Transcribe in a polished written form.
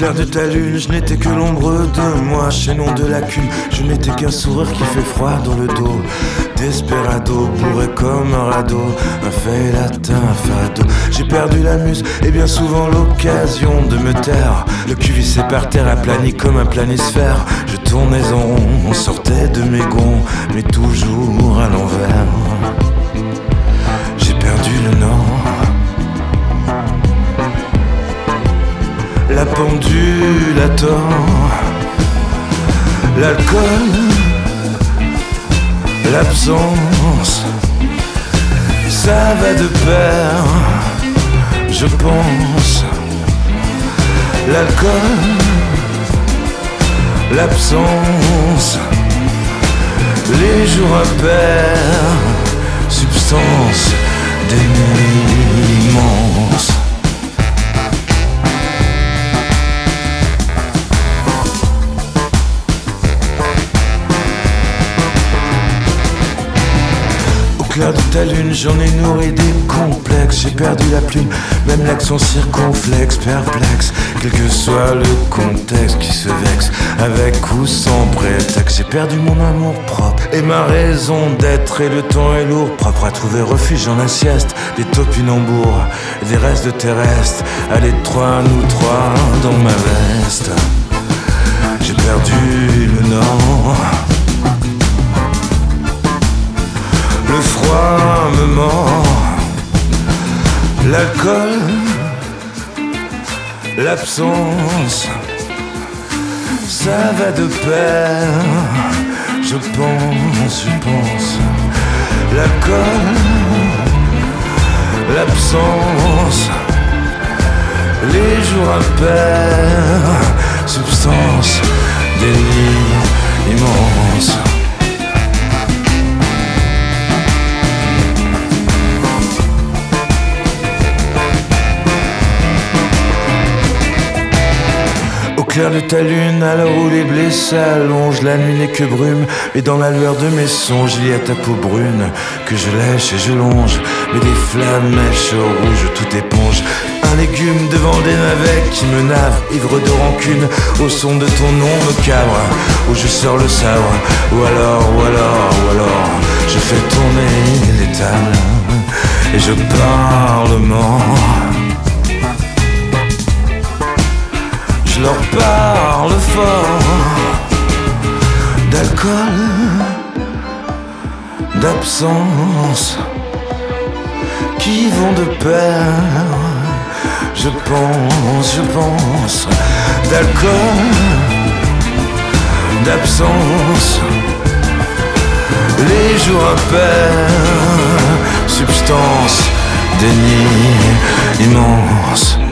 clair de ta lune, je n'étais que l'ombre de moi, chaînon de lacune. Je n'étais qu'un sourire qui fait froid dans le dos. Desperado, bourré comme un radeau, un fait latin, un fado. J'ai perdu la muse et bien souvent l'occasion de me taire. Le cul vissé par terre, aplani comme un planisphère. Je tournais en rond, on sortait de mes gonds, mais toujours à l'envers. J'ai perdu le nord. La pendule attend l'alcool, l'absence, ça va de pair, je pense. L'alcool, l'absence, les jours impairs, substance immense. Au clair de ta lune, j'en ai nourri des complexes. J'ai perdu la plume, même l'accent circonflexe, perplexe. Quel que soit le contexte qui se vexe, avec ou sans prétexte. J'ai perdu mon amour propre et ma raison d'être. Et le temps est lourd, propre à trouver refuge en la sieste. Des topinambours et des restes de terrestres. À l'étroit, nous trois dans ma veste. J'ai perdu le nord. Le froid me mord, l'alcool, l'absence, ça va de pair, je pense. L'alcool, l'absence, les jours impairs, substance, déni immense. Au clair de ta lune, à l'heure où les blés s'allongent, la nuit n'est que brume, et dans la lueur de mes songes, il y a ta peau brune que je lèche et je longe, mais des flamèches au rouge tout éponge. Un légume devant des navets qui me navent, ivre de rancune, au son de ton nom me cabre, où je sors le sabre, ou alors, je fais tourner les tables, et je parle mort. Je leur parle fort d'alcool, d'absence, qui vont de pair. Je pense d'alcool, d'absence, les jours impairs, substance, déni immense.